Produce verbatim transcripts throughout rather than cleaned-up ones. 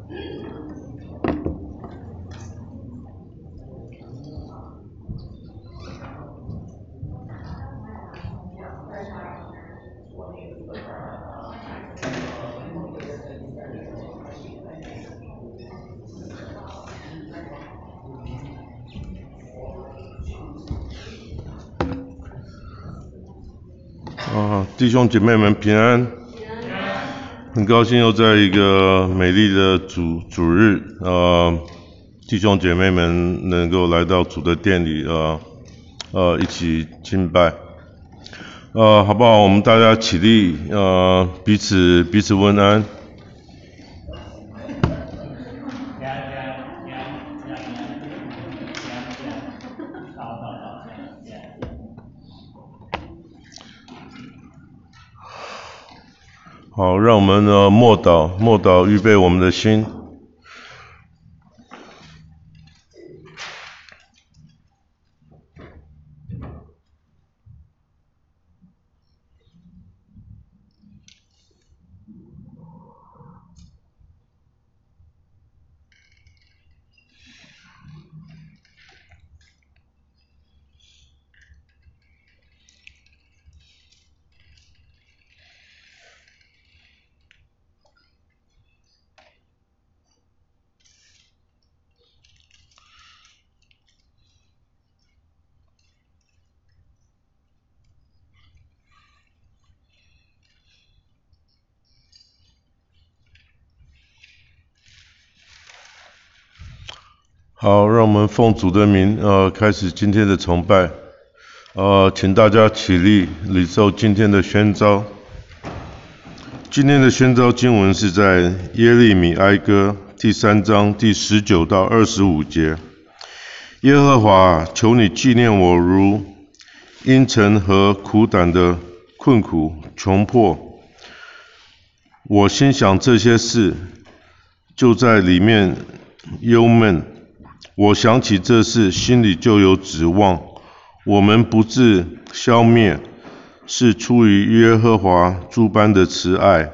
啊，弟兄姐妹们平安！很高兴又在一个美丽的主主日，呃，弟兄姐妹们能够来到主的殿里，呃，呃，一起敬拜，呃，好不好？我们大家起立，呃，彼此彼此问安。好，让我们呢默祷，默祷预备我们的心。好，让我们奉主的名，呃，开始今天的崇拜。呃，请大家起立，领受今天的宣召。今天的宣召经文是在耶利米哀歌第三章第十九到二十五节。耶和华，求你纪念我如阴沉和苦胆的困苦穷迫。我心想这些事，就在里面忧闷。我想起这事，心里就有指望。我们不致消灭，是出于耶和华诸般的慈爱，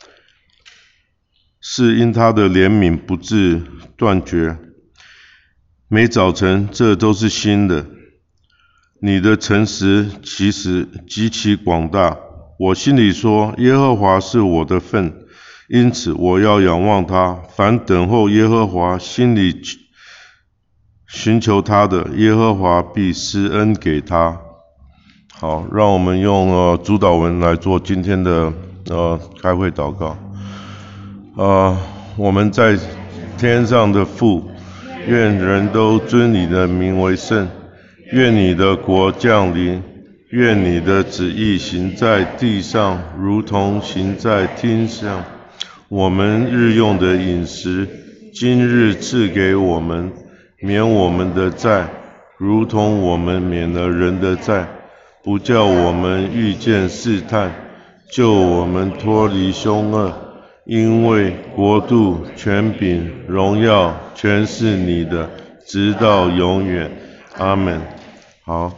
是因他的怜悯不致断绝。每早晨，这都是新的。你的诚实其实极其广大。我心里说，耶和华是我的份，因此我要仰望他。凡等候耶和华，心里寻求他的，耶和华必施恩给他。好，让我们用呃主祷文来做今天的呃开会祷告。呃，我们在天上的父，愿人都尊你的名为圣。愿你的国降临。愿你的旨意行在地上，如同行在天上。我们日用的饮食，今日赐给我们。免我们的债，如同我们免了人的债，不叫我们遇见试探，救我们脱离凶恶。因为国度、权柄、荣耀，全是你的，直到永远。阿们。好。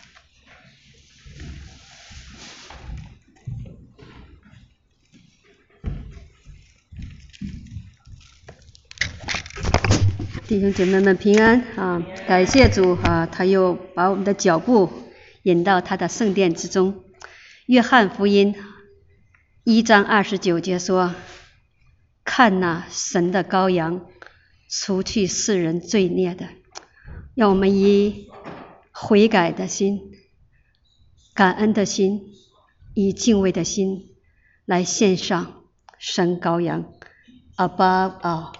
弟兄姐妹们平安啊！感谢主啊，他又把我们的脚步引到他的圣殿之中。约翰福音一章二十九节说：“看哪，神的羔羊，除去世人罪孽的。”让我们以悔改的心、感恩的心、以敬畏的心来献上神羔羊。Above all。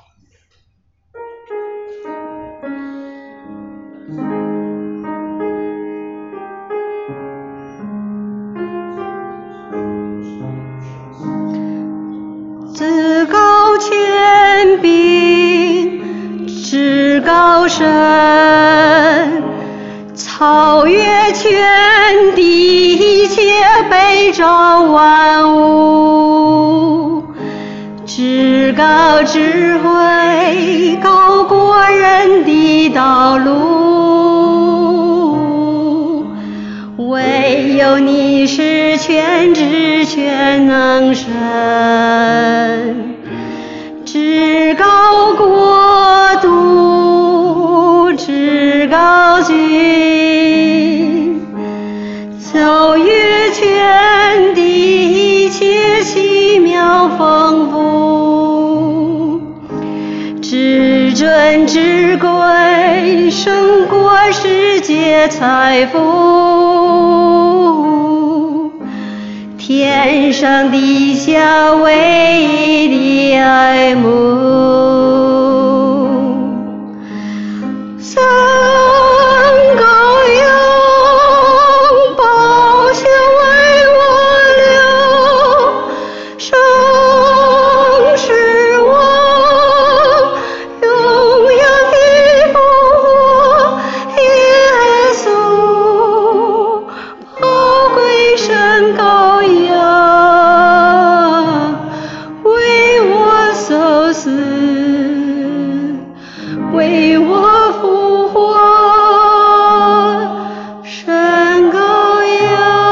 至高权柄，至高神，超越全地一切被造万物，至高智慧，高过人的道路，唯有你是全知全能神。至高妙丰富，至尊至贵，胜过世界财富，天上地下唯一的爱慕。三羔羊宝血为我流，生是我荣耀的复活，耶稣宝贵神羔羊为我受死，为我复活，神羔羊，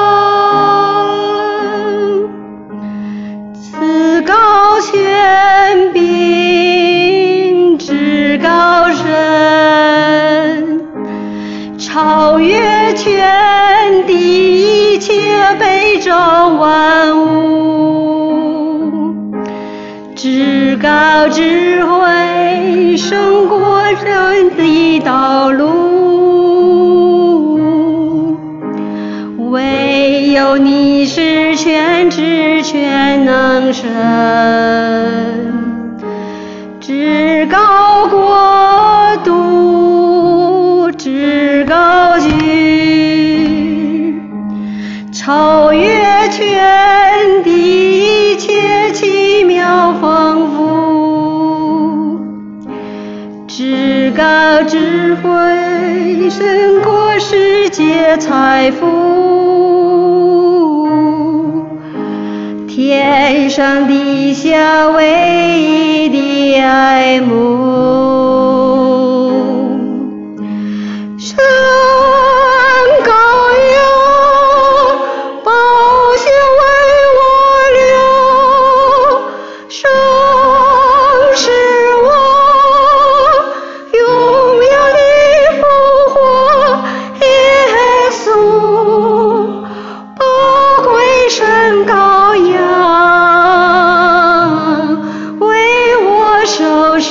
至高权柄，至高神，超越全地一切被造万物，至高智慧，胜过人的道路，唯有你是全知全能神，至高国度，至高举，超越全地一切奇妙丰富，至高智慧，胜过世界财富，天上地下唯一的爱慕。神羔羊宝血为我流，生是我荣耀的复活，耶稣宝贵神羔羊为我受死，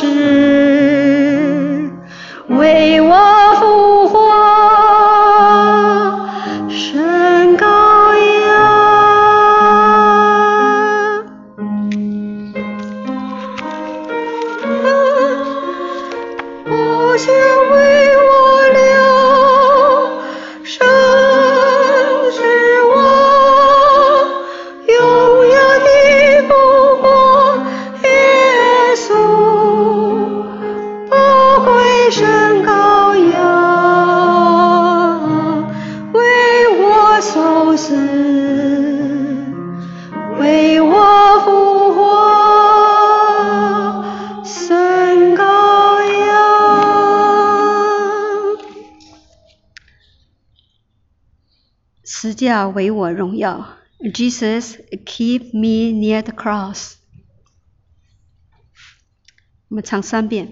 为我复活，神羔羊。宝血为我流，生是我荣耀的复活，耶稣宝贵神羔羊为我受死，为我复活，神羔羊。十架为我荣耀 ，Jesus keep me near the cross。我们唱三遍。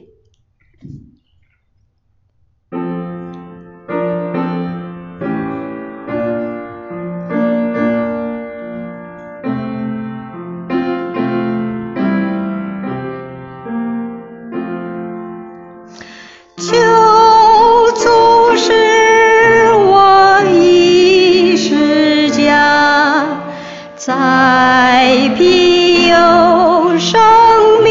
救主是我一世家，在庇佑生命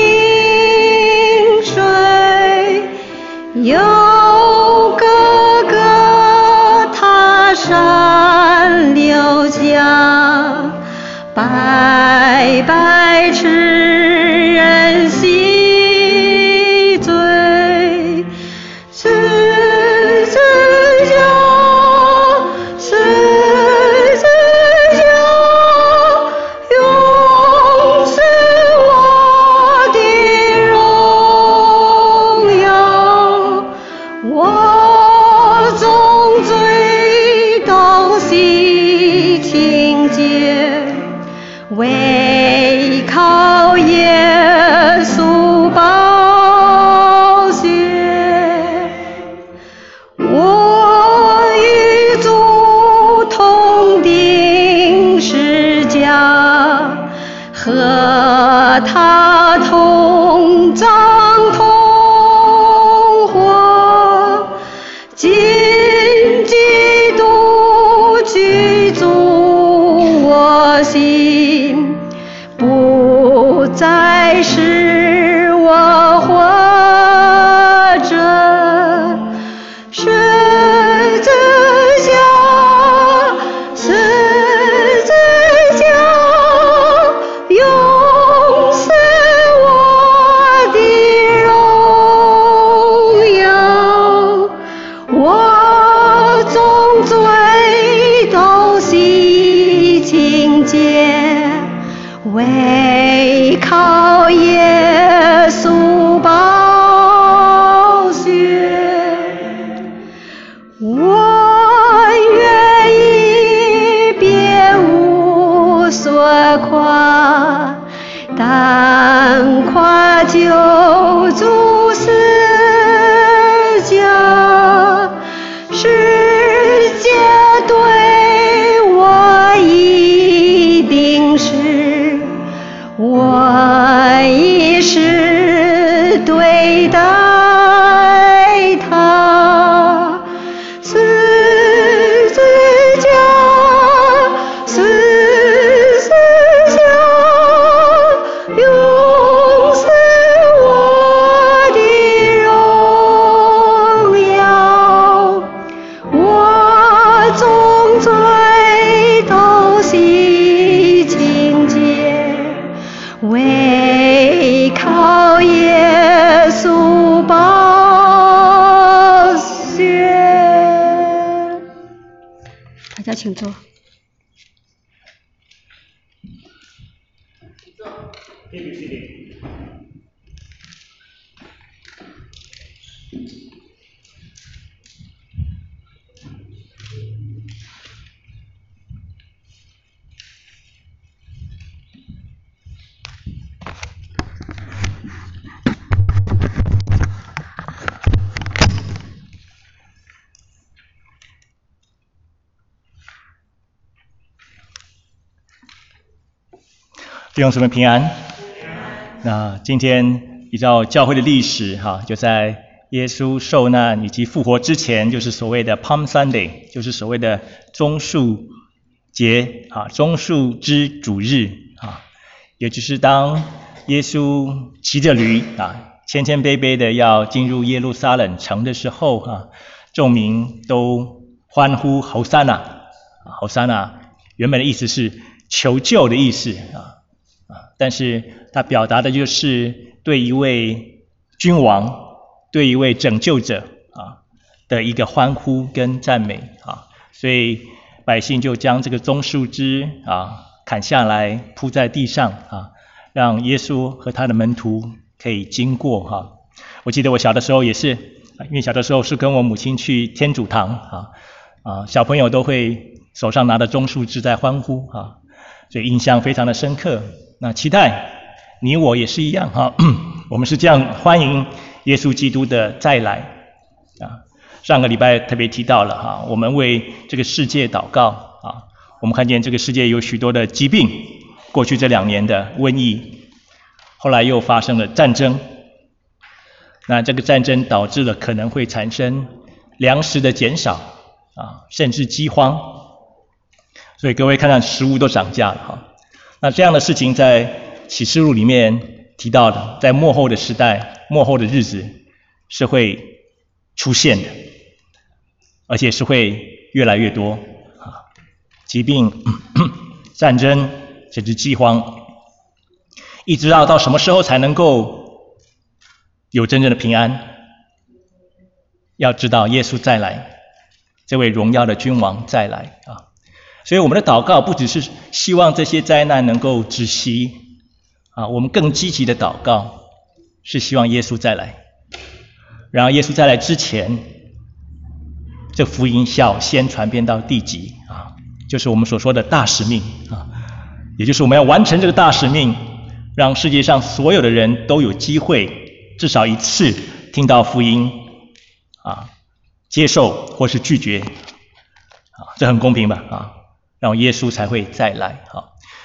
水，有哥哥他山流江，白白吃人洗罪，十字架，十字架，永是我的荣耀，我种罪都洗清洁，唯靠同葬同活，今基督居住我心，不再是我活着，十字架，十字架，永是我的荣耀。我众罪都洗清洁，唯靠耶稣宝血。我愿意别无所夸，但夸救主十架，世界对我一定是，我一是对待他。十字架，十字架，永是我的荣耀。我众罪都洗清洁，唯靠耶稣宝血。大家请坐。 弟兄姊妹平安。那今天依照教会的历史哈，就在耶稣受难以及复活之前，就是所谓的 Palm Sunday， 就是所谓的棕树节啊，棕树之主日啊，也就是当耶稣骑着驴啊，谦谦卑卑的要进入耶路撒冷城的时候啊，众民都欢呼侯赛那啊，侯赛那原本的意思是求救的意思啊。但是他表达的就是对一位君王、对一位拯救者啊的一个欢呼跟赞美啊，所以百姓就将这个棕树枝啊砍下来铺在地上啊，让耶稣和他的门徒可以经过哈、啊。我记得我小的时候也是，因为小的时候是跟我母亲去天主堂啊啊，小朋友都会手上拿着棕树枝在欢呼啊，所以印象非常的深刻。那期待你我也是一样哈，我们是这样欢迎耶稣基督的再来啊。上个礼拜特别提到了哈，我们为这个世界祷告啊。我们看见这个世界有许多的疾病，过去这两年的瘟疫，后来又发生了战争。那这个战争导致了可能会产生粮食的减少啊，甚至饥荒。所以各位看看食物都涨价了哈。那这样的事情在启示录里面提到的，在末后的时代、末后的日子是会出现的，而且是会越来越多啊，疾病、战争甚至饥荒，一直到到什么时候才能够有真正的平安？要知道耶稣再来，这位荣耀的君王再来啊。所以我们的祷告不只是希望这些灾难能够止息啊，我们更积极的祷告是希望耶稣再来。然而耶稣再来之前，这福音要先传遍到地极啊，就是我们所说的大使命啊，也就是我们要完成这个大使命，让世界上所有的人都有机会至少一次听到福音啊，接受或是拒绝啊，这很公平吧啊。然后耶稣才会再来啊，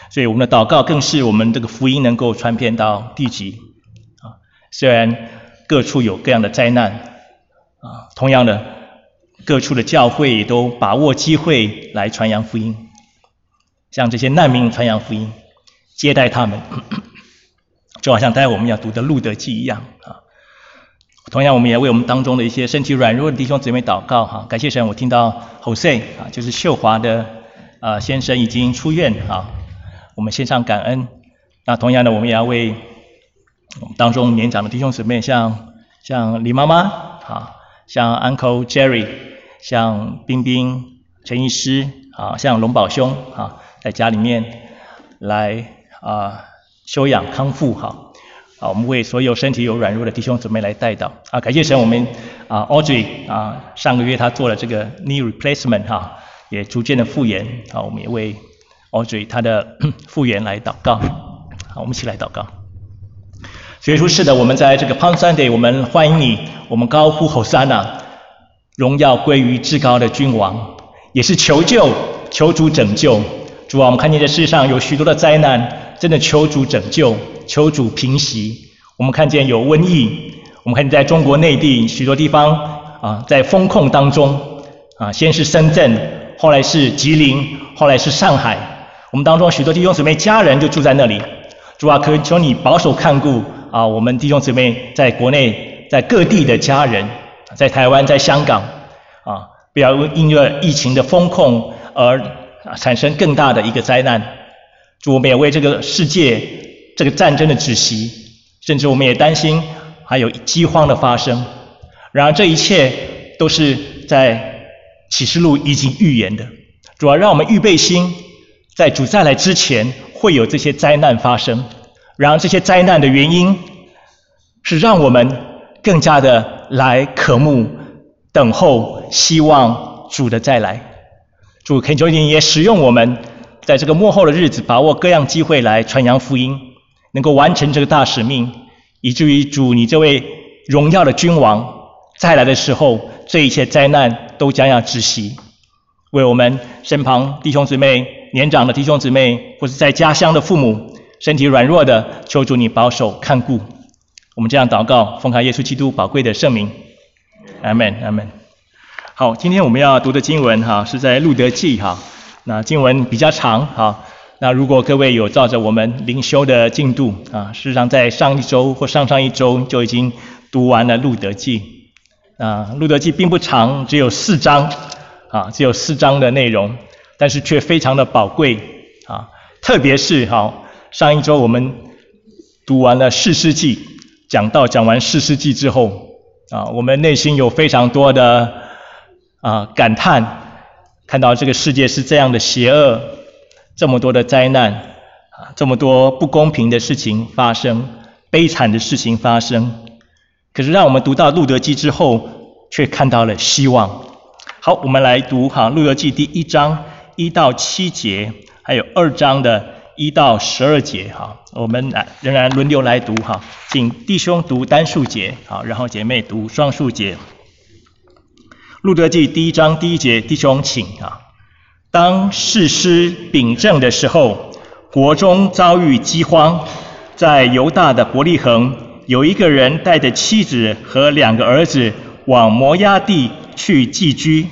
所以我们的祷告更是我们这个福音能够传遍到地极啊。虽然各处有各样的灾难啊，同样的各处的教会也都把握机会来传扬福音，向这些难民传扬福音，接待他们，就好像待会我们要读的路德记一样啊。同样我们也为我们当中的一些身体软弱的弟兄姊妹祷告哈，感谢神，我听到 Jose 啊，就是秀华的呃先生已经出院啊，我们献上感恩。那同样的我们也要为我们当中年长的弟兄姊妹，像像李妈妈啊，像 Uncle Jerry， 像冰冰、陈医师啊，像龙宝兄啊，在家里面来啊休养康复哈。啊，我们为所有身体有软弱的弟兄姊妹来代祷啊！感谢神，我们啊 Audrey 啊，上个月他做了这个 knee replacement 哈、啊，也逐渐的复原啊，我们也为 Audrey 他的复原来祷告。好，我们一起来祷告。所以说是的，我们在这个 Palm Sunday， 我们欢迎你，我们高呼吼撒那，荣耀归于至高的君王，也是求救，求主拯救。主啊，我们看见这世界上有许多的灾难，真的求主拯救，求主平息。我们看见有瘟疫，我们看见在中国内地许多地方啊，在封控当中啊，先是深圳，后来是吉林，后来是上海。我们当中许多弟兄姊妹家人就住在那里。主啊，恳求你保守看顾啊，我们弟兄姊妹在国内、在各地的家人，在台湾、在香港啊，不要因为疫情的封控而产生更大的一个灾难。主，我们也为这个世界这个战争的止息，甚至我们也担心还有饥荒的发生。然而这一切都是在启示录已经预言的。主啊，让我们预备心，在主再来之前会有这些灾难发生。然而这些灾难的原因是让我们更加的来渴慕、等候、希望主的再来。主，恳求你也使用我们，在这个末后的日子，把握各样机会来传扬福音，能够完成这个大使命，以至于主你这位荣耀的君王再来的时候，这一切灾难都将要止息。为我们身旁弟兄姊妹、年长的弟兄姊妹，或是在家乡的父母，身体软弱的，求主你保守看顾。我们这样祷告，奉靠耶稣基督宝贵的圣名，阿们，阿们。好，今天我们要读的经文哈，是在路德记哈。那经文比较长哈，那如果各位有照着我们灵修的进度啊，事实上在上一周或上上一周就已经读完了路德记。啊，路德记并不长，只有四章啊，只有四章的内容，但是却非常的宝贵啊。特别是哈，上一周我们读完了士师记，讲到讲完士师记之后啊，我们内心有非常多的啊感叹。看到这个世界是这样的邪恶，这么多的灾难啊，这么多不公平的事情发生，悲惨的事情发生。可是让我们读到路德记之后，却看到了希望。好，我们来读哈路德记第一章一到七节，还有二章的一到十二节哈。我们来仍然轮流来读哈，请弟兄读单数节，好，然后姐妹读双数节。路德记第一章第一节，弟兄请啊。当士师秉政的时候，国中遭遇饥荒，在犹大的伯利恒，有一个人带着妻子和两个儿子往摩押地去寄居。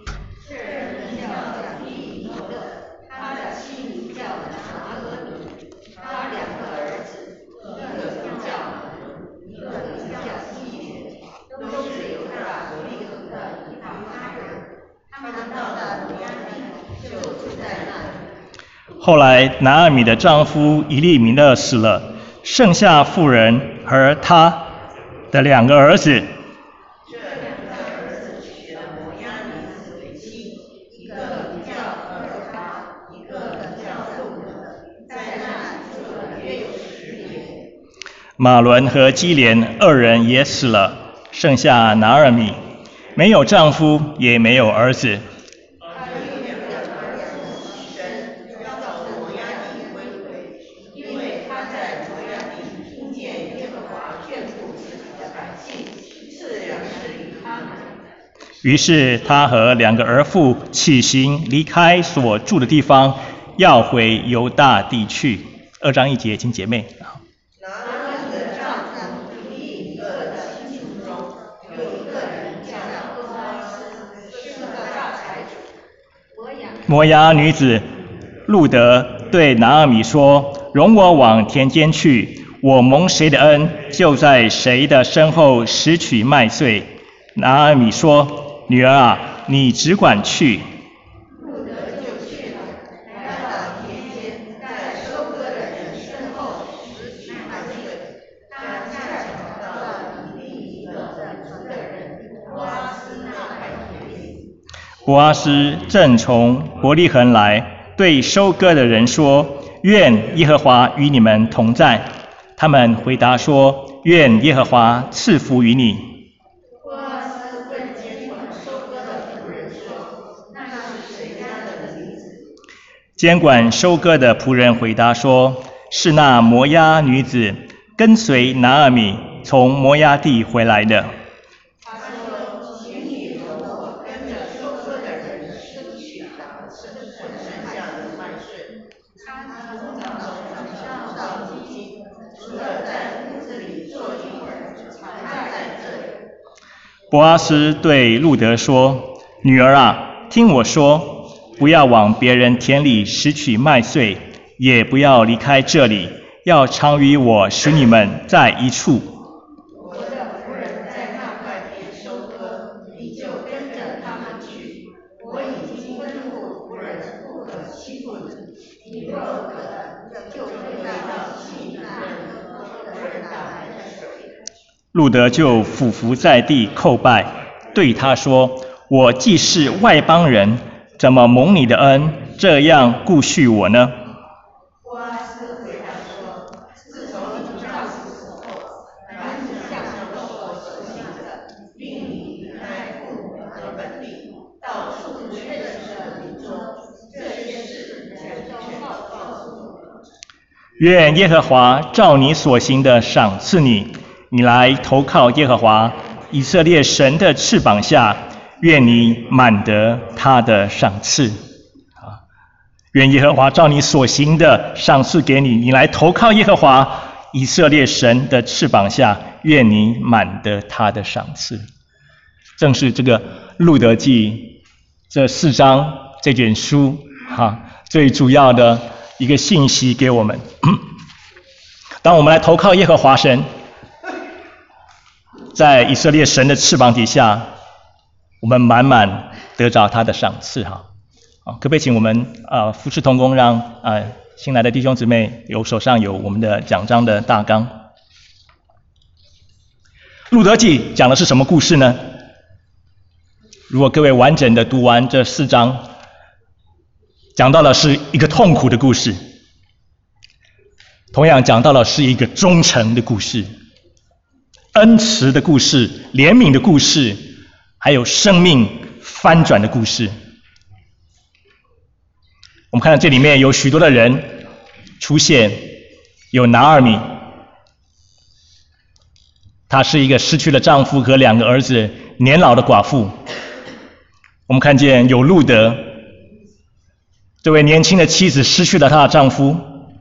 后来拿俄米的丈夫以利米勒死了，剩下妇人和他的两个儿子。这两个儿子娶了摩押女子为妻，一个名叫俄巴，一个名叫路德，在那住了约有十年。马伦和基连二人也死了，剩下拿俄米，没有丈夫，也没有儿子。于是他和两个儿妇起行，离开所住的地方， 要回犹大地去。二章一节，请姐妹。摩押女子路得对拿俄米说：容我往田间去，我蒙谁的恩，就在谁的身后拾取麦穗。拿俄米说：女儿啊，你只管去。 路得就去了，来到田间，在收割的人身后拾取麦穗。他恰巧到了另一个本族的人波阿斯那块田里。 波阿斯正从伯利恒来，对收割的人说：愿耶和华与你们同在。他们回答说：愿耶和华赐福于你。 波阿斯问监管收割的仆人说：那是谁家的女子？ 监管收割的仆人回答说：是那摩押女子，跟随拿俄米从摩押地回来的。 他说：请你容我跟着收割的人拾取他剩剩下的麦穗。他从早上到如今，除了在屋子里坐一会儿，还在这里。 波阿斯对路得说：女儿啊，听我说，不要往别人田里拾取麦穗，也不要离开这里，要常与我，使你们在一处。 我的仆人在那块田收割，你就跟着他们去。我已经吩咐仆人不可欺负你，你若可，就回到西南和仆人打来的手里。 路得就俯伏在地叩拜，对他说：我既是外邦人，怎么蒙你的恩，这样顾恤我呢？ 波阿斯回答说：自从你丈夫死后，凡你向着我所行的，并你离开父母和本地，到处去认识的民中，这些事全都报告诉我。 愿耶和华照你所行的赏赐你，你来投靠耶和华以色列神的翅膀下，愿你满得他的赏赐。啊，愿耶和华照你所行的赏赐给你，你来投靠耶和华以色列神的翅膀下，愿你满得他的赏赐。正是这个路得记这四章这卷书哈，最主要的一个信息给我们。当我们来投靠耶和华神，在以色列神的翅膀底下，我们满满得着他的赏赐哈。啊，可不可以请我们啊服侍同工，让啊新来的弟兄姊妹有手上有我们的讲章的大纲。路得记讲的是什么故事呢？如果各位完整的读完这四章，讲到的是一个痛苦的故事，同样讲到的是一个忠诚的故事，恩慈的故事，怜悯的故事，还有生命翻转的故事。我们看到这里面有许多的人出现，有拿俄米，她是一个失去了丈夫和两个儿子年老的寡妇。我们看见有路得，这位年轻的妻子失去了她的丈夫。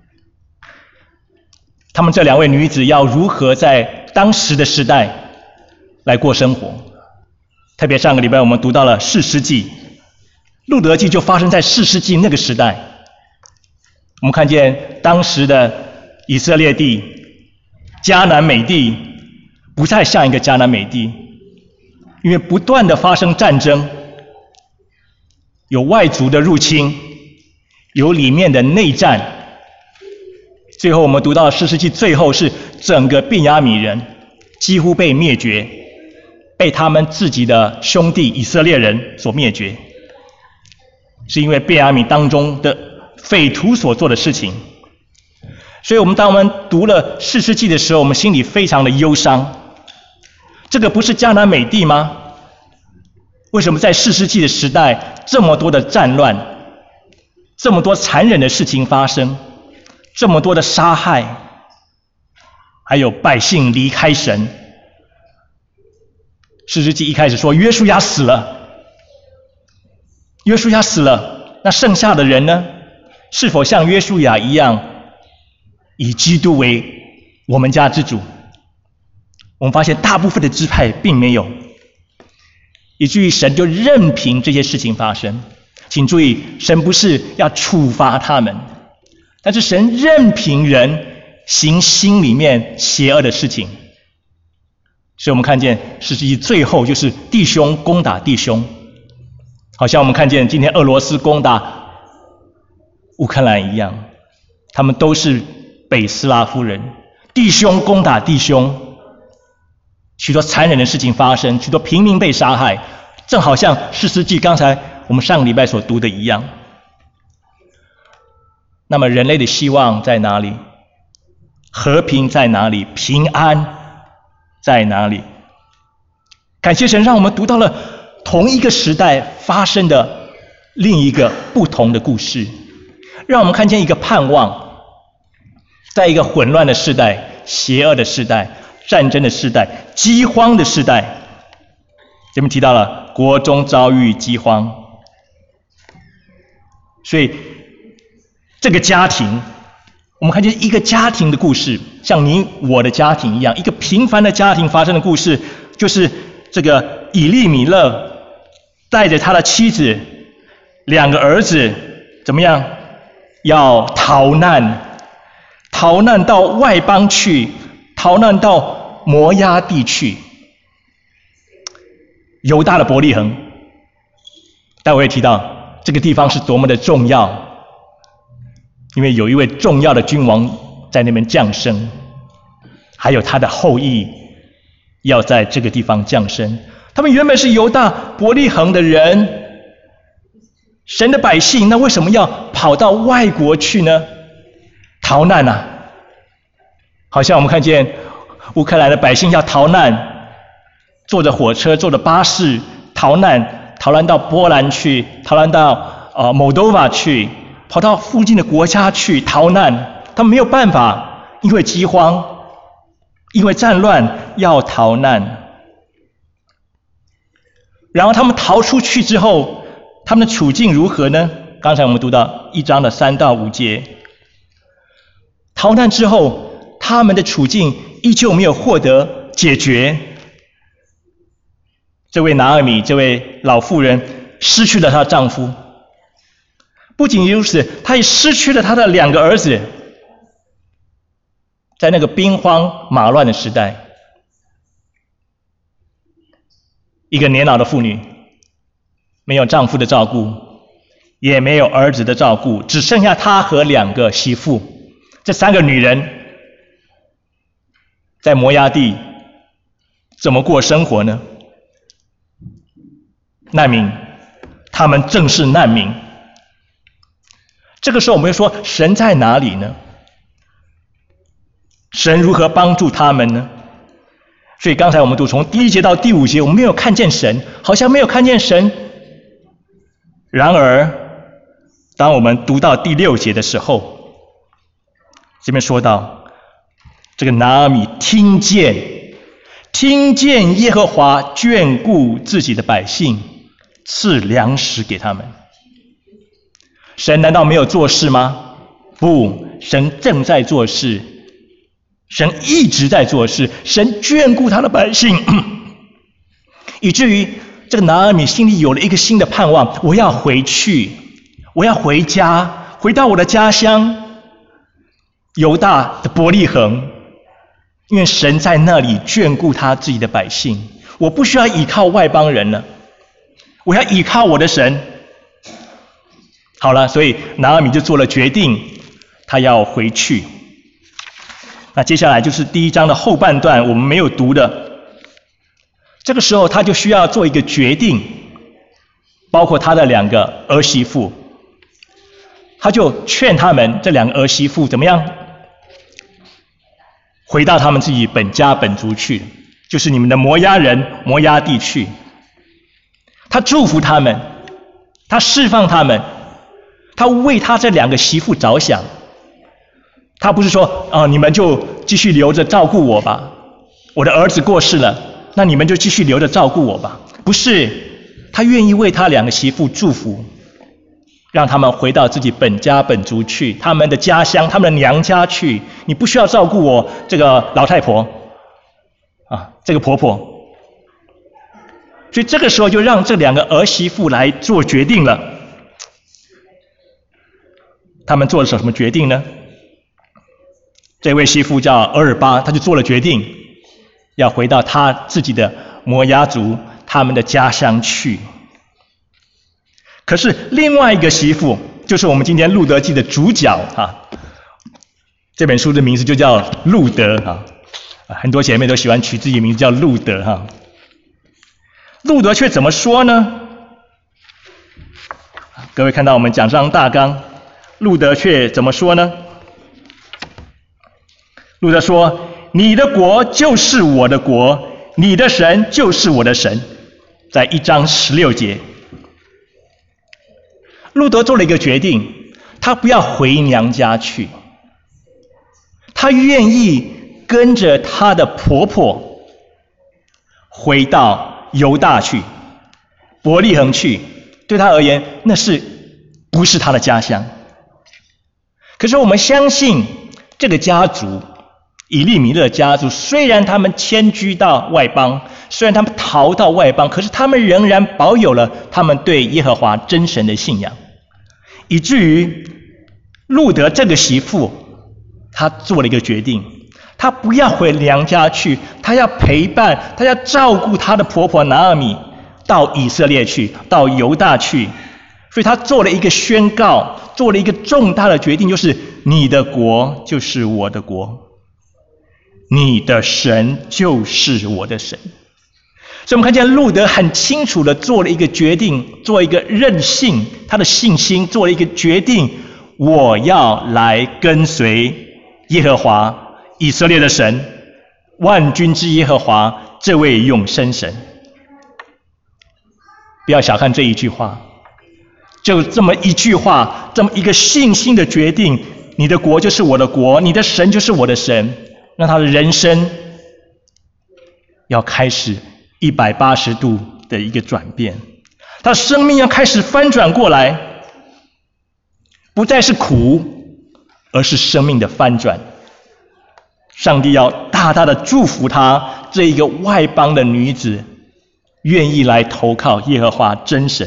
他们这两位女子要如何在当时的时代来过生活？特别上个礼拜我们读到了士师记，路得记就发生在士师记那个时代。我们看见当时的以色列地迦南美地不再像一个迦南美地，因为不断的发生战争，有外族的入侵，有里面的内战。最后我们读到士师记最后是整个便雅悯人几乎被灭绝，被他们自己的兄弟以色列人所灭绝，是因为便雅悯当中的匪徒所做的事情。所以我们当我们读了士师记的时候，我们心里非常的忧伤。这个不是迦南美地吗？为什么在士师记的时代这么多的战乱，这么多残忍的事情发生，这么多的杀害，还有百姓离开神？士师记一开始说约书亚死了，约书亚死了，那剩下的人呢？ 是否像约书亚一样，以基督为我们家之主？我们发现大部分的支派并没有，以至于神就任凭这些事情发生。请注意，神不是要处罚他们，但是神任凭人行心里面邪恶的事情。所以我们看见士师记最后就是弟兄攻打弟兄，好像我们看见今天俄罗斯攻打乌克兰一样，他们都是北斯拉夫人，弟兄攻打弟兄，许多残忍的事情发生，许多平民被杀害，正好像士师记刚才我们上个礼拜所读的一样。那么人类的希望在哪里？和平在哪里？平安在哪里？感谢神，让我们读到了同一个时代发生的另一个不同的故事，让我们看见一个盼望。在一个混乱的时代、邪恶的时代、战争的时代、饥荒的时代，这边提到了国中遭遇饥荒，所以这个家庭，我们看见一个家庭的故事，像你我的家庭一样，一个平凡的家庭发生的故事，就是这个以利米勒带着他的妻子、两个儿子，怎么样？要逃难。逃难到外邦去，逃难到摩押地去。犹大的伯利恒，待会也提到这个地方是多么的重要，因为有一位重要的君王在那边降生，还有他的后裔要在这个地方降生。他们原本是犹大伯利恒的人，神的百姓，那为什么要跑到外国去呢？逃难啊！好像我们看见乌克兰的百姓要逃难，坐着火车、坐着巴士逃难，逃难到波兰去，逃难到呃 Moldova 去，跑到附近的国家去逃难。他们没有办法，因为饥荒，因为战乱要逃难。然后他们逃出去之后，他们的处境如何呢？刚才我们读到一章的三到五节。逃难之后，他们的处境依旧没有获得解决。这位拿俄米，这位老妇人失去了她的丈夫，不仅如此，她也失去了她的两个儿子。在那个兵荒马乱的时代，一个年老的妇女，没有丈夫的照顾，也没有儿子的照顾，只剩下她和两个媳妇。这三个女人在摩押地怎么过生活呢？难民，他们正是难民。这个时候我们会说，神在哪里呢？神如何帮助他们呢？所以刚才我们读从第一节到第五节，我们没有看见神，好像没有看见神。然而当我们读到第六节的时候，这边说到这个拿俄米听见听见耶和华眷顾自己的百姓，赐粮食给他们。神难道没有做事吗？不，神正在做事，神一直在做事，神眷顾他的百姓，以至于这个拿俄米心里有了一个新的盼望，我要回去，我要回家，回到我的家乡犹大的伯利恒，因为神在那里眷顾他自己的百姓，我不需要依靠外邦人了，我要依靠我的神。好了，所以拿俄米就做了决定，他要回去。那接下来就是第一章的后半段，我们没有读的。这个时候他就需要做一个决定，包括他的两个儿媳妇，他就劝他们这两个儿媳妇怎么样？回到他们自己本家本族去，就是你们的摩押人摩押地去。他祝福他们，他释放他们，他为他这两个媳妇着想。他不是说哦，你们就继续留着照顾我吧，我的儿子过世了，那你们就继续留着照顾我吧。不是，他愿意为他两个媳妇祝福。 让他们回到自己本家本族去，他们的家乡，他们的娘家去。你不需要照顾我这个老太婆啊，这个婆婆。所以这个时候就让这两个儿媳妇来做决定了。他们做了什么决定呢？这位媳妇叫俄尔巴，她就做了决定，要回到她自己的摩押族他们的家乡去。可是另外一个媳妇，就是我们今天路德记的主角啊，这本书的名字就叫路德啊，很多姐妹都喜欢取自己的名字叫路德哈。路德却怎么说呢？各位看到我们讲章大纲，路德却怎么说呢？路德说：“你的国就是我的国，你的神就是我的神。”在一章十六节，路德做了一个决定，他不要回娘家去，他愿意跟着他的婆婆回到犹大去，伯利恒去。对他而言，那是不是他的家乡？可是我们相信这个家族，以利米勒家族，虽然他们迁居到外邦，虽然他们逃到外邦，可是他们仍然保有了他们对耶和华真神的信仰，以至于路德这个媳妇，她做了一个决定，她不要回娘家去，她要陪伴，她要照顾她的婆婆拿俄米到以色列去，到犹大去。所以她做了一个宣告，做了一个重大的决定，就是你的国就是我的国，你的神就是我的神。所以我们看见路德很清楚的做了一个决定，做一个任性，他的信心做了一个决定，我要来跟随耶和华以色列的神，万军之耶和华这位永生神。不要小看这一句话，就这么一句话，这么一个信心的决定，你的国就是我的国，你的神就是我的神，让他的人生要开始一百八十度的一个转变，他的生命要开始翻转过来，不再是苦，而是生命的翻转。上帝要大大的祝福他这一个外邦的女子，愿意来投靠耶和华真神。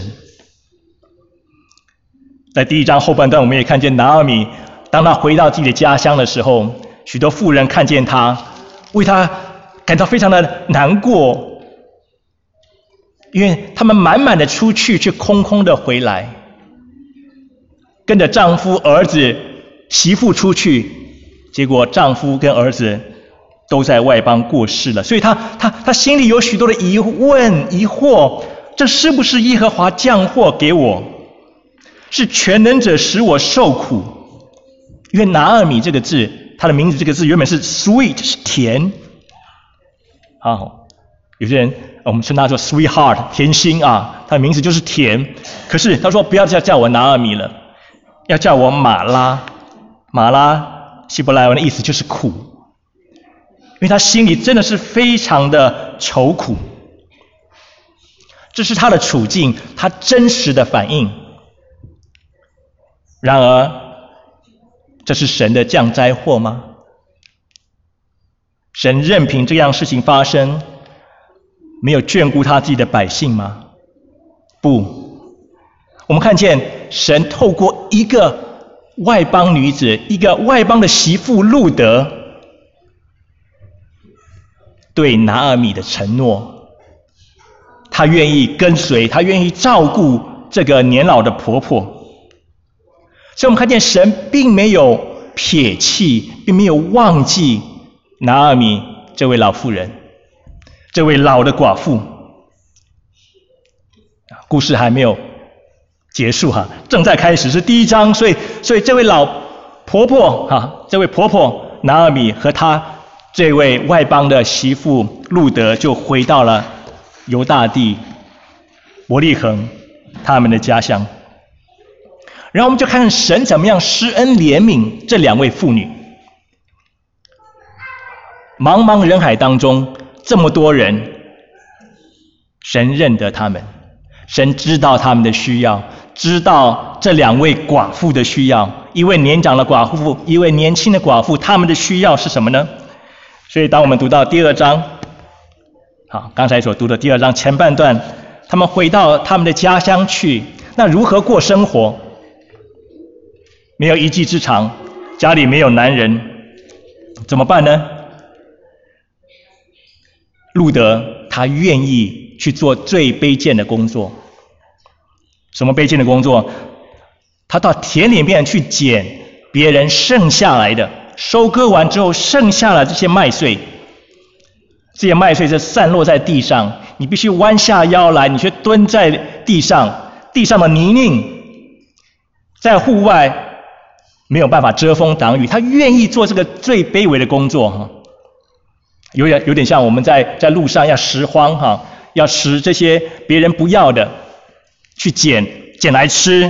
在第一章后半段，我们也看见拿俄米，当他回到自己的家乡的时候，许多妇人看见他，为他感到非常的难过，因为他们满满的出去，却空空的回来，跟着丈夫、儿子、媳妇出去，结果丈夫跟儿子都在外邦过世了，所以他他他心里有许多的疑问、疑惑，这是不是耶和华降祸给我？是全能者使我受苦？因为拿俄米这个字，他的名字这个字原本是 sweet， 是甜。好，有些人我们称他做 sweetheart， 甜心啊，他的名字就是甜。可是他说不要再叫我拿俄米了，要叫我马拉。马拉希伯来文的意思就是苦，因为他心里真的是非常的愁苦，这是他的处境，他真实的反应。然而，这是神的降灾祸吗？神任凭这样事情发生，没有眷顾他自己的百姓吗？不，我们看见神透过一个外邦女子，一个外邦的媳妇路德，对拿俄米的承诺，他愿意跟随，他愿意照顾这个年老的婆婆。所以我们看见神并没有撇弃，并没有忘记拿俄米这位老妇人，这位老的寡妇。故事还没有结束哈，正在开始，是第一章，所以所以这位老婆婆哈，这位婆婆拿俄米和她这位外邦的媳妇路德就回到了犹大地伯利恒他们的家乡。然后我们就看看神怎么样施恩怜悯这两位妇女。茫茫人海当中，这么多人，神认得他们，神知道他们的需要， 知道这两位寡妇的需要，一位年长的寡妇，一位年轻的寡妇，他们的需要是什么呢？所以当我们读到第二章，好，刚才所读的第二章前半段，他们回到他们的家乡去，那如何过生活？没有一技之长，家里没有男人，怎么办呢？路德他愿意去做最卑贱的工作。什么卑贱的工作？他到田里面去捡别人剩下来的，收割完之后剩下了这些麦穗，这些麦穗是散落在地上，你必须弯下腰来，你却蹲在地上，地上的泥泞，在户外没有办法遮风挡雨，他愿意做这个最卑微的工作哈，有点有点像我们在在路上要拾荒哈，要拾这些别人不要的，去捡捡来吃。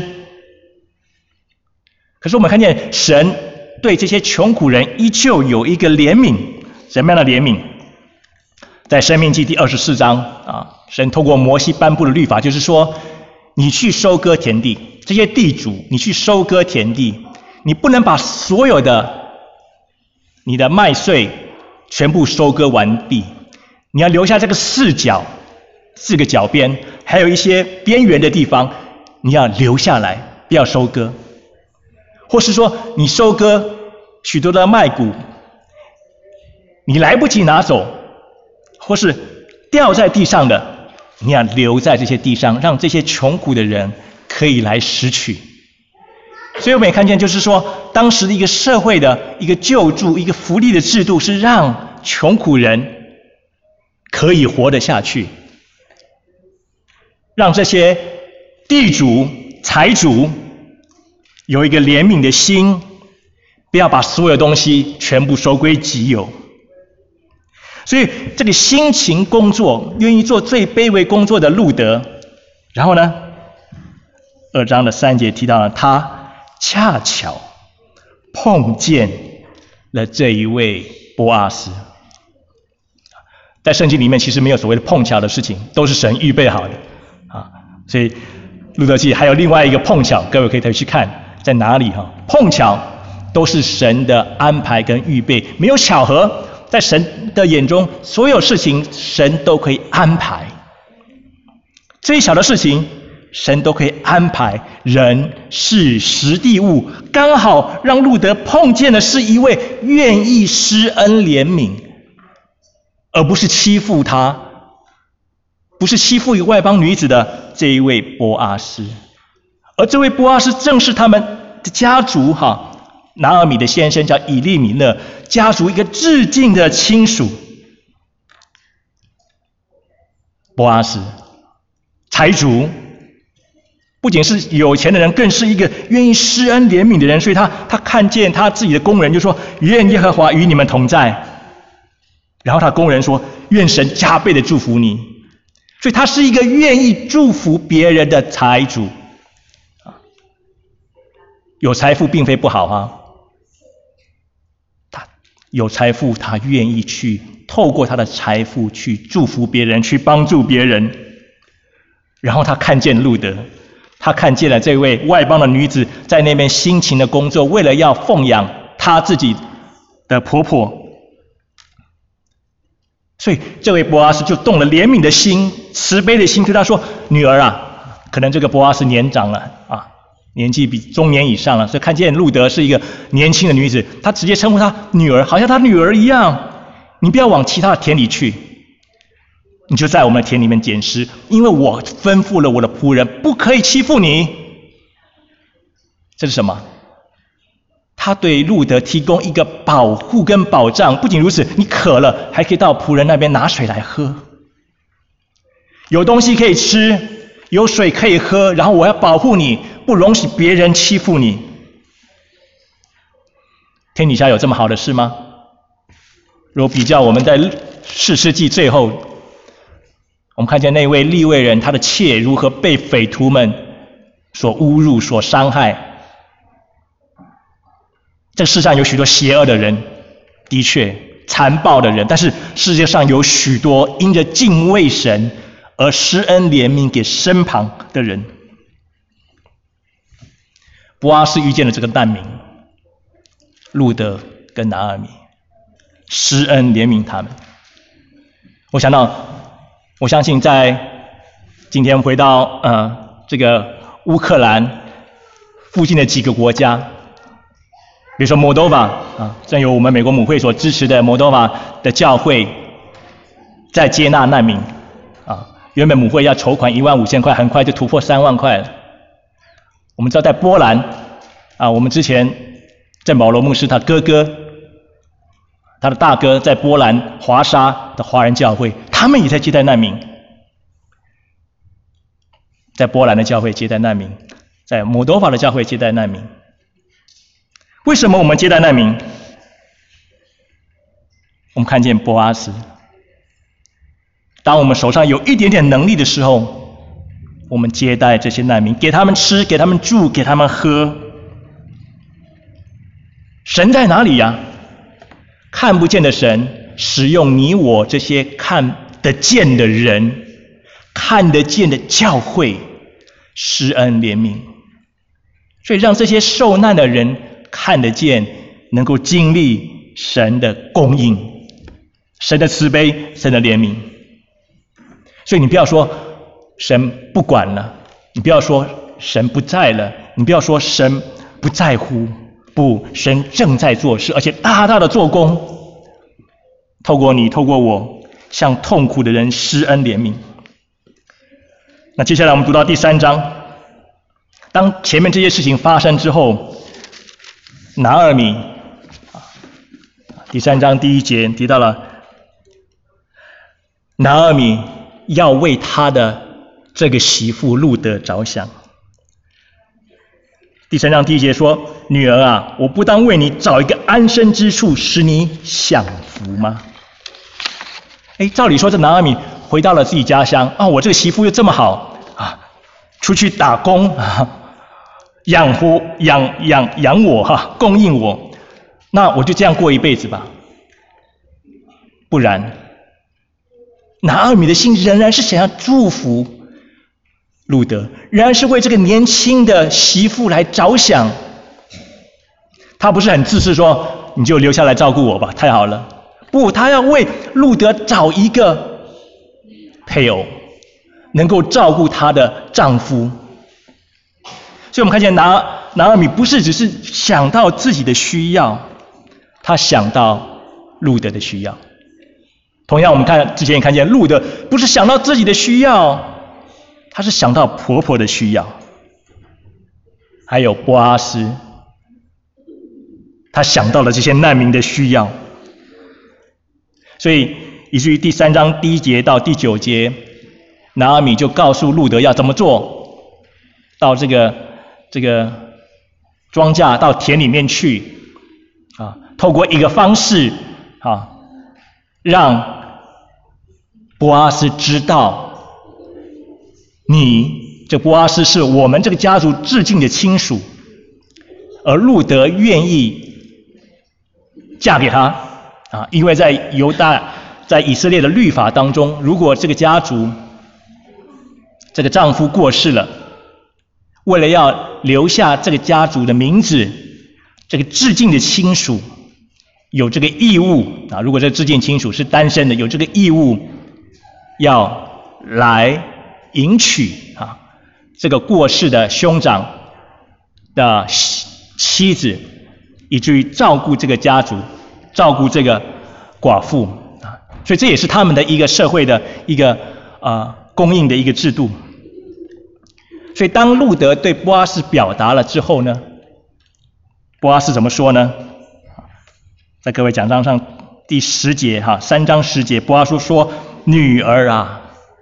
可是我们看见神对这些穷苦人依旧有一个怜悯，什么样的怜悯？在申命记第二十四章啊，神透过摩西颁布的律法，就是说，你去收割田地，这些地主，你去收割田地，你不能把所有的你的麦穗全部收割完毕，你要留下这个四角，四个角边，还有一些边缘的地方，你要留下来，不要收割。或是说，你收割许多的麦谷，你来不及拿走，或是掉在地上的，你要留在这些地上，让这些穷苦的人可以来拾取。所以我们也看见，就是说，当时的一个社会的一个救助、一个福利的制度，是让穷苦人可以活得下去，让这些地主、财主有一个怜悯的心，不要把所有东西全部收归己有。所以这个辛勤工作，愿意做最卑微工作的路德，然后呢，二章的三节提到了他恰巧碰见了这一位波阿斯。在圣经里面其实没有所谓的碰巧的事情，都是神预备好的啊。所以路德记还有另外一个碰巧，各位可以去看在哪里哈？碰巧都是神的安排跟预备，没有巧合。在神的眼中，所有事情神都可以安排，最小的事情神都可以安排，人事时地物，刚好让路德碰见的是一位愿意施恩怜悯，而不是欺负他，不是欺负一个外邦女子的这一位波阿斯。而这位波阿斯正是他们的家族哈，拿俄米的先生叫以利米勒，家族一个至近的亲属。波阿斯财主，不仅是有钱的人，更是一个愿意施恩怜悯的人，所以他他看见他自己的工人就说，愿耶和华与你们同在。然后他工人说，愿神加倍的祝福你。所以他是一个愿意祝福别人的财主。有财富并非不好啊，他有财富，他愿意去透过他的财富去祝福别人，去帮助别人。然后他看见路德，他看见了这位外邦的女子在那边辛勤的工作，为了要奉养他自己的婆婆，所以这位波阿斯就动了怜悯的心、慈悲的心，对他说：“女儿啊，可能这个波阿斯年长了啊。”年纪比中年以上了，所以看见路德是一个年轻的女子，他直接称呼她女儿，好像她女儿一样。你不要往其他的田里去，你就在我们的田里面捡拾，因为我吩咐了我的仆人，不可以欺负你。这是什么？他对路德提供一个保护跟保障。不仅如此，你渴了还可以到仆人那边拿水来喝，有东西可以吃，有水可以喝，然后我要保护你，不容许别人欺负你。天底下有这么好的事吗？如果比较我们在士师记最后，我们看见那位利未人他的妾如何被匪徒们所侮辱、所伤害。这世上有许多邪恶的人，的确残暴的人，但是世界上有许多因着敬畏神而施恩怜悯给身旁的人。 波阿斯遇见了这个难民路德跟拿俄米，施恩怜悯他们。我想到，我相信在今天回到呃这个乌克兰附近的几个国家，比如说摩多瓦啊，正由我们美国母会所支持的摩多瓦的教会在接纳难民啊，原本母会要筹款一万五千块，很快就突破三万块了。我们知道在波兰啊，我们之前郑保罗牧师他哥哥，他的大哥在波兰华沙的华人教会，他们也在接待难民，在波兰的教会接待难民，在摩多瓦的教会接待难民。为什么我们接待难民？我们看见波阿斯，当我们手上有一点点能力的时候，我们接待这些难民，给他们吃，给他们住，给他们喝。神在哪里呀？看不见的神使用你我这些看得见的人，看得见的教会施恩怜悯，所以让这些受难的人看得见，能够经历神的供应，神的慈悲，神的怜悯。所以你不要说神不管了，你不要说神不在了，你不要说神不在乎，不，神正在做事，而且大大的做工，透过你，透过我，向痛苦的人施恩怜悯。那接下来我们读到第三章，当前面这些事情发生之后，拿俄米，第三章第一节提到了拿俄米要为他的这个媳妇路德着想。第三章第一节说：“女儿啊，我不当为你找一个安身之处，使你享福吗？”哎，照理说这拿俄米回到了自己家乡啊，我这个媳妇又这么好啊，出去打工啊，养活养养养我哈、啊，供应我，那我就这样过一辈子吧。不然，拿俄米的心仍然是想要祝福路德，仍然是为这个年轻的媳妇来着想。他不是很自私说你就留下来照顾我吧，太好了。不，他要为路德找一个配偶，能够照顾她的丈夫。所以我们看见拿拿俄米不是只是想到自己的需要，他想到路德的需要。同样我们看之前也看见路德不是想到自己的需要，他是想到婆婆的需要。还有波阿斯，他想到了这些难民的需要。所以以至于第三章第一节到第九节，拿俄米就告诉路德要怎么做，到这个这个庄稼到田里面去啊，透过一个方式啊，让波阿斯知道，你这波阿斯是我们这个家族至近的亲属，而路德愿意嫁给他啊，因为在犹大在以色列的律法当中，如果这个家族这个丈夫过世了，为了要留下这个家族的名字，这个至近的亲属有这个义务啊，如果这个至近亲属是单身的，有这个义务要来迎娶啊这个过世的兄长的妻子，以至于照顾这个家族，照顾这个寡妇啊，所以这也是他们的一个社会的一个呃供应的一个制度。所以当路德对波阿斯表达了之后呢，波阿斯怎么说呢？在各位讲章上第十节哈，三章十节，波阿斯说：“女儿啊，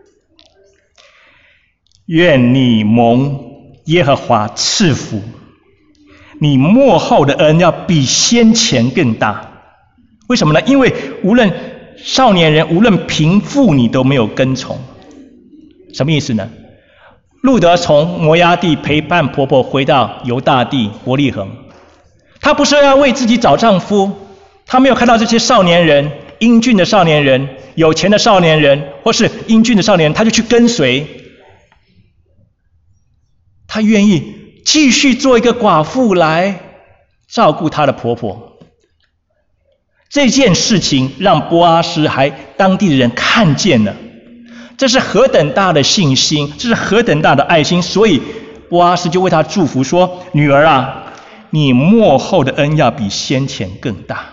愿你蒙耶和华赐福，你末后的恩要比先前更大。”为什么呢？因为无论少年人，无论贫富，你都没有跟从。什么意思呢？路德从摩押地陪伴婆婆回到犹大地伯利恒，她不是要为自己找丈夫，她没有看到这些少年人，英俊的少年人，有钱的少年人，或是英俊的少年人，她就去跟随。她愿意继续做一个寡妇来照顾她的婆婆。这件事情让波阿斯还当地的人看见了，这是何等大的信心，这是何等大的爱心，所以波阿斯就为他祝福说：女儿啊，你末后的恩要比先前更大。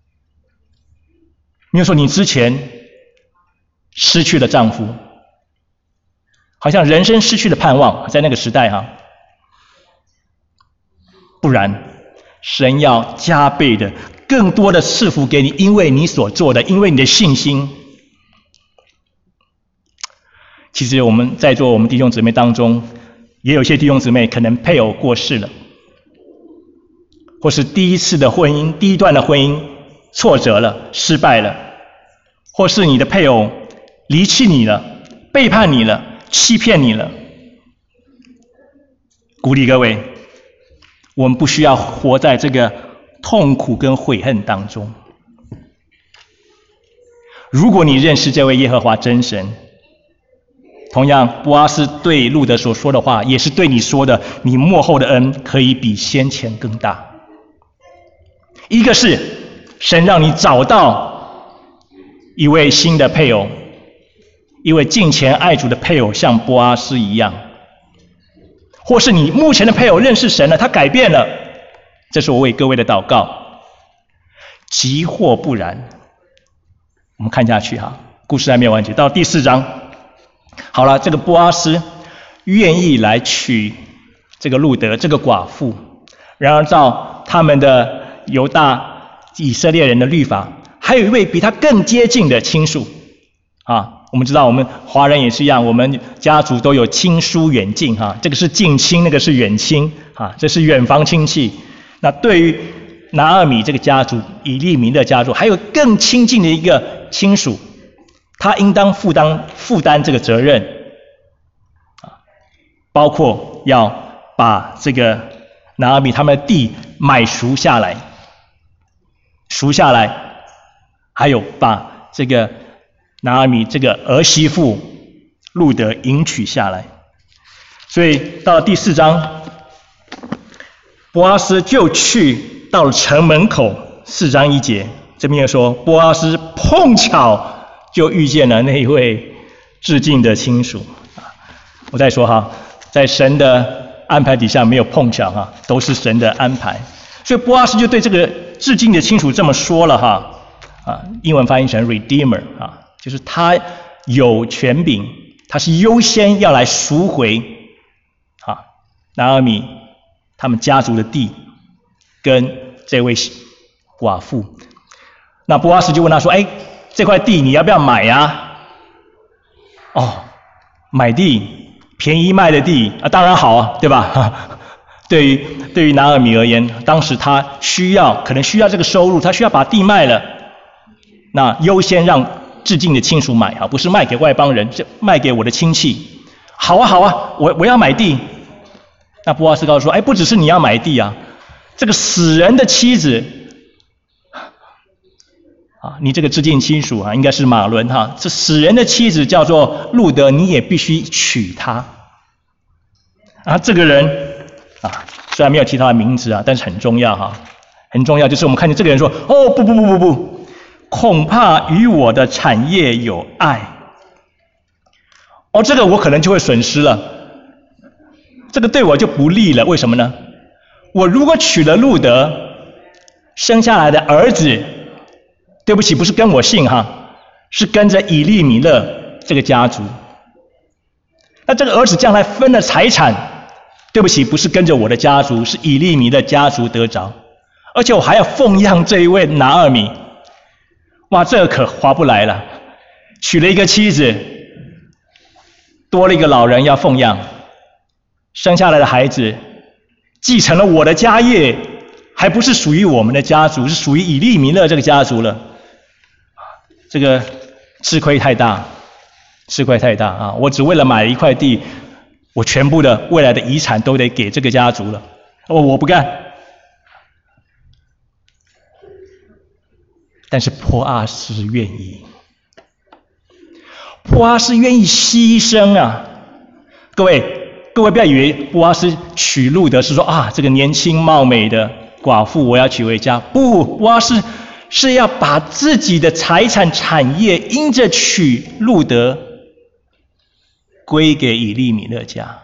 没有说你之前失去了丈夫，好像人生失去了盼望，在那个时代哈、啊，不然神要加倍的更多的赐福给你，因为你所做的，因为你的信心。其实我们在座我们弟兄姊妹当中，也有些弟兄姊妹可能配偶过世了，或是第一次的婚姻，第一段的婚姻挫折了，失败了，或是你的配偶离弃你了，背叛你了，欺骗你了。鼓励各位，我们不需要活在这个痛苦跟悔恨当中。如果你认识这位耶和华真神，同样波阿斯对路得所说的话也是对你说的，你末后的恩可以比先前更大。一个是神让你找到一位新的配偶，一位敬虔爱主的配偶，像波阿斯一样，或是你目前的配偶认识神了，他改变了，这是我为各位的祷告。即或不然，我们看下去哈，故事还没有完结，到第四章。好了，这个波阿斯愿意来娶这个路得这个寡妇，然而照他们的犹大以色列人的律法，还有一位比他更接近的亲属啊。我们知道我们华人也是一样，我们家族都有亲疏远近哈、啊，这个是近亲，那个是远亲啊，这是远房亲戚。那对于拿俄米这个家族，以利米勒家族，还有更亲近的一个亲属，他应当负担负担这个责任啊，包括要把这个拿俄米他们的地买赎下来，赎下来，还有把这个拿俄米这个儿媳妇路得迎娶下来。所以到了第四章，波阿斯就去到了城门口，四章一节，这边说波阿斯碰巧就遇见了那一位致敬的亲属。我再说哈，在神的安排底下没有碰巧哈，都是神的安排。所以波阿斯就对这个致敬的亲属这么说了哈，啊，英文翻译成 Redeemer 啊，就是他有权柄，他是优先要来赎回啊拿俄米他们家族的地跟这位寡妇。那波阿斯就问他说：“哎，这块地你要不要买呀？”哦，买地，便宜卖的地啊，当然好啊，对吧？对于对于拿俄米而言，当时他需要可能需要这个收入，他需要把地卖了，那优先让致敬的亲属买啊，不是卖给外邦人，是卖给我的亲戚。好啊好啊，我我要买地。那波阿斯告诉说：“哎，不只是你要买地啊，这个死人的妻子。”啊，你这个致敬亲属啊，应该是马伦哈。这死人的妻子叫做路得，你也必须娶她。啊，这个人啊，虽然没有提他的名字啊，但是很重要哈，很重要。就是我们看见这个人说：“哦，不不不不不，恐怕与我的产业有碍。”哦，这个我可能就会损失了，这个对我就不利了。为什么呢？我如果娶了路得，生下来的儿子。对不起，不是跟我姓哈，是跟着以利米勒这个家族。那这个儿子将来分了财产，对不起，不是跟着我的家族，是以利米勒家族得着。而且我还要奉养这一位拿俄米，哇，这个可划不来了。娶了一个妻子，多了一个老人要奉养，生下来的孩子继承了我的家业，还不是属于我们的家族，是属于以利米勒这个家族了。这个吃亏太大，吃亏太大啊！我只为了买一块地，我全部的未来的遗产都得给这个家族了。哦，我不干。但是波阿斯愿意，波阿斯愿意牺牲啊！各位，各各位不要以为波阿斯娶路德是说啊，这个年轻貌美的寡妇我要娶回家。不，波阿斯是要把自己的财产产业因着娶路德归给以利米勒家，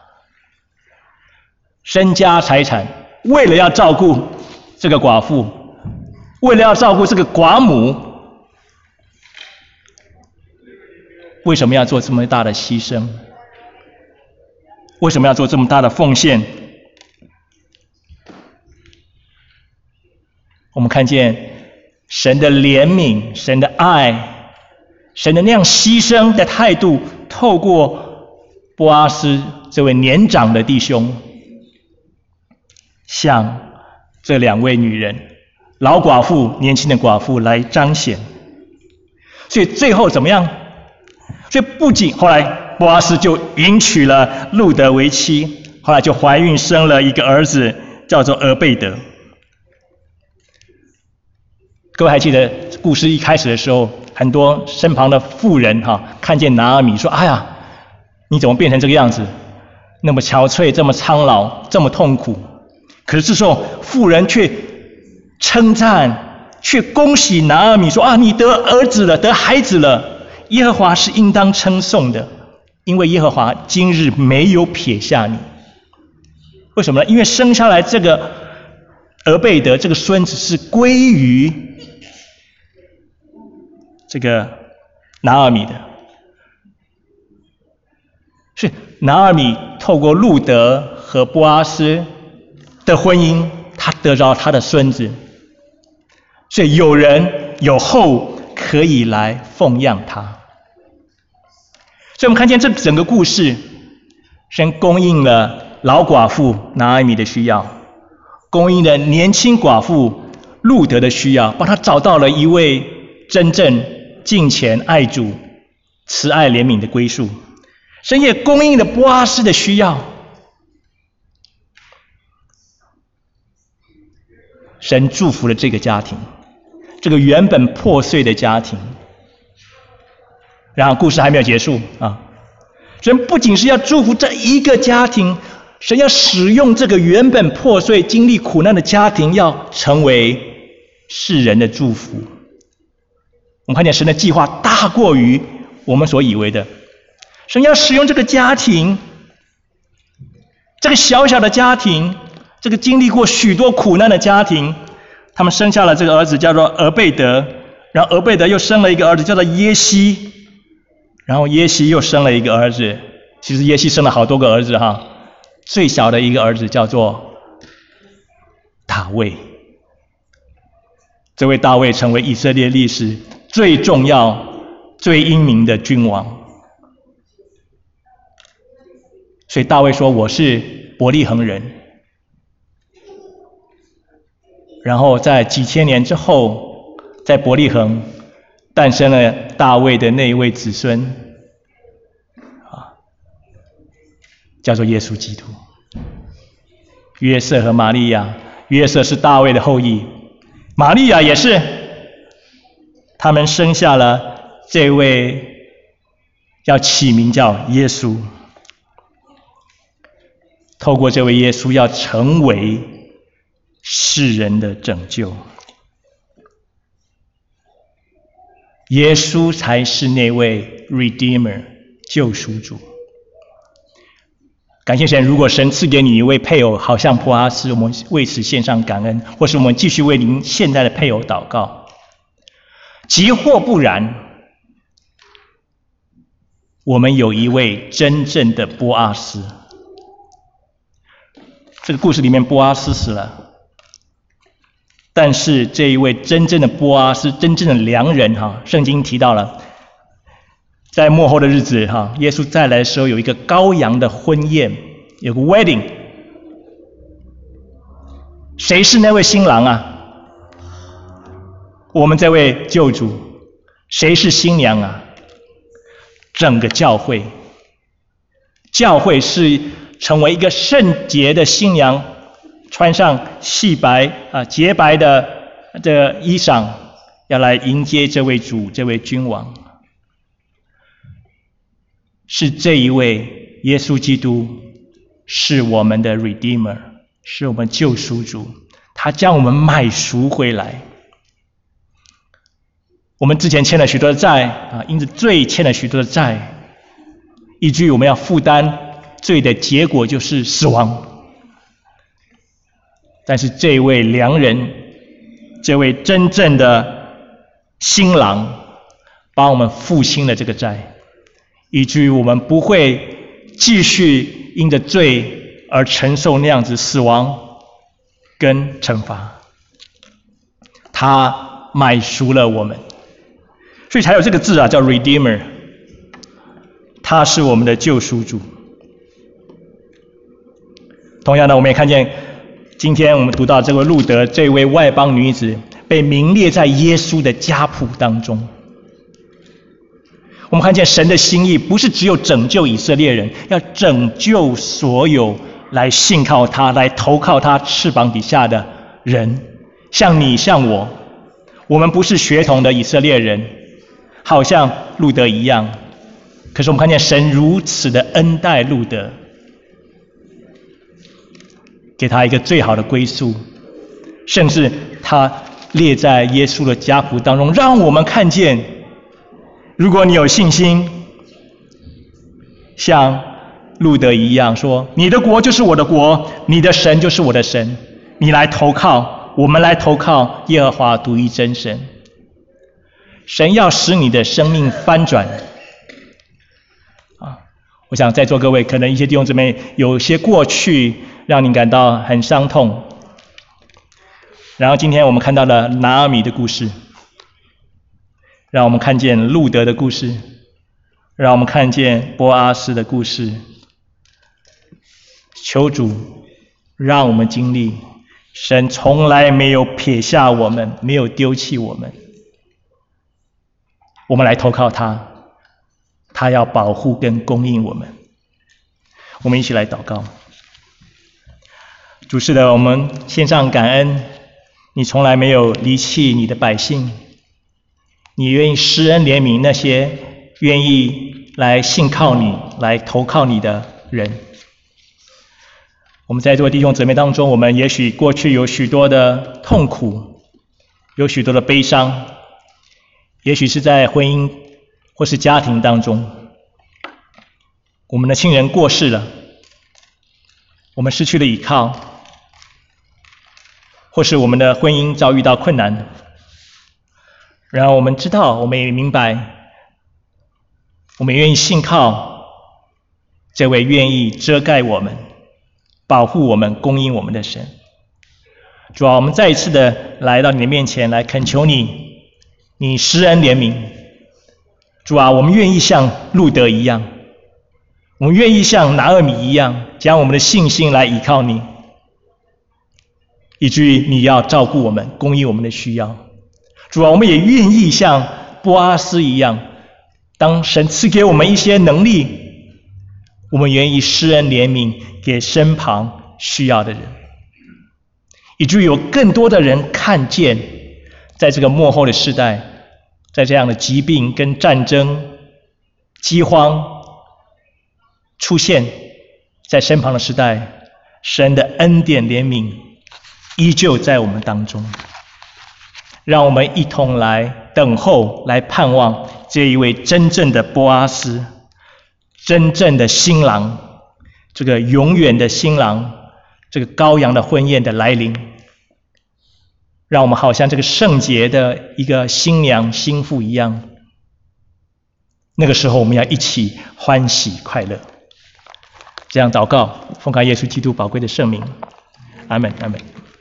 身家财产为了要照顾这个寡妇，为了要照顾这个寡母，为什么要做这么大的牺牲？为什么要做这么大的奉献？我们看见神的怜悯，神的爱，神的那样牺牲的态度，透过波阿斯这位年长的弟兄，向这两位女人，老寡妇、年轻的寡妇来彰显。所以最后怎么样？所以不仅后来波阿斯就迎娶了路德为妻，后来就怀孕生了一个儿子，叫做俄贝德。各位还记得故事一开始的时候，很多身旁的妇人哈、啊，看见拿俄米说：“哎呀，你怎么变成这个样子？那么憔悴，这么苍老，这么痛苦。”可是这时候妇人却称赞，却恭喜拿俄米说：“啊，你得儿子了，得孩子了。耶和华是应当称颂的，因为耶和华今日没有撇下你。”为什么呢？因为生下来这个俄贝德这个孙子是归于这个拿俄米的，是拿俄米透过路德和波阿斯的婚姻，他得着他的孙子，所以有人有后可以来奉养他。所以我们看见这整个故事，神供应了老寡妇拿俄米的需要，供应了年轻寡妇路德的需要，帮他找到了一位真正敬虔爱主、慈爱怜悯的归宿。神也供应了波阿斯的需要，神祝福了这个家庭，这个原本破碎的家庭。然后故事还没有结束啊！神不仅是要祝福这一个家庭，神要使用这个原本破碎、经历苦难的家庭，要成为世人的祝福。我们看见神的计划大过于我们所以为的。神要使用这个家庭，这个小小的家庭，这个经历过许多苦难的家庭，他们生下了这个儿子叫做俄贝德，然后俄贝德又生了一个儿子叫做耶西，然后耶西又生了一个儿子，其实耶西生了好多个儿子哈，最小的一个儿子叫做大卫。这位大卫成为以色列历史最重要、最英明的君王。所以大卫说：“我是伯利恒人。”然后在几千年之后，在伯利恒诞生了大卫的那一位子孙，啊，叫做耶稣基督。约瑟和玛利亚，约瑟是大卫的后裔，玛利亚也是，他们生下了这位要起名叫耶稣。透过这位耶稣，要成为世人的拯救。耶稣才是那位 Redeemer 救赎主。感谢神，如果神赐给你一位配偶，好像波阿斯，我们为此献上感恩，或是我们继续为您现在的配偶祷告。即或不然，我们有一位真正的波阿斯。这个故事里面，波阿斯死了，但是这一位真正的波阿斯，真正的良人哈，圣经提到了，在末后的日子哈，耶稣再来的时候有一个羔羊的婚宴，有个 wedding。谁是那位新郎啊？我们这位救主。谁是新娘啊？整个教会。教会是成为一个圣洁的新娘，穿上细白啊洁白的这个衣裳，要来迎接这位主，这位君王。是这一位耶稣基督是我们的 Redeemer， 是我们救赎主，他将我们买赎回来。我们之前欠了许多的债啊，因着罪欠了许多的债，以至于我们要负担罪的结果就是死亡。但是这位良人，这位真正的新郎，帮我们付清了这个债，以至于我们不会继续因着罪而承受那样子死亡跟惩罚。他买赎了我们，所以才有这个字啊，叫 Redeemer。他是我们的救赎主。同样的，我们也看见今天我们读到这位路德，这位外邦女子被名列在耶稣的家谱当中。我们看见神的心意不是只有拯救以色列人，要拯救所有来信靠他、来投靠他翅膀底下的人，像你像我。我们不是血统的以色列人，好像路德一样，可是我们看见神如此的恩待路德，给他一个最好的归宿，甚至他列在耶稣的家谱当中，让我们看见，如果你有信心，像路德一样说，你的国就是我的国，你的神就是我的神，你来投靠，我们来投靠耶和华独一真神。神要使你的生命翻转啊！我想在座各位可能一些弟兄姊妹有些过去让你感到很伤痛，然后今天我们看到了拿俄米的故事，让我们看见路德的故事，让我们看见波阿斯的故事。求主让我们经历神从来没有撇下我们，没有丢弃我们，我们来投靠他，他要保护跟供应我们。我们一起来祷告。主是的，我们献上感恩，你从来没有离弃你的百姓，你愿意施恩怜悯那些愿意来信靠你、来投靠你的人。我们在座弟兄姊妹当中，我们也许过去有许多的痛苦，有许多的悲伤，也许是在婚姻或是家庭当中，我们的亲人过世了，我们失去了依靠，或是我们的婚姻遭遇到困难。然后我们知道，我们也明白，我们愿意信靠这位愿意遮盖我们、保护我们、供应我们的神。主啊，我们再一次的来到你的面前，来恳求你，你施恩怜悯。主啊，我们愿意像路德一样，我们愿意像拿俄米一样，将我们的信心来依靠你，以至于你要照顾我们、供应我们的需要。主啊，我们也愿意像波阿斯一样，当神赐给我们一些能力，我们愿意施恩怜悯给身旁需要的人，以至于有更多的人看见，在这个末后的世代，在这样的疾病跟战争、饥荒出现在身旁的时代，神的恩典怜悯依旧在我们当中。让我们一同来等候，来盼望这一位真正的波阿斯，真正的新郎，这个永远的新郎，这个羔羊的婚宴的来临。让我们好像这个圣洁的一个新娘新妇一样，那个时候我们要一起欢喜快乐。这样祷告，奉靠耶稣基督宝贵的圣名，阿们，阿们。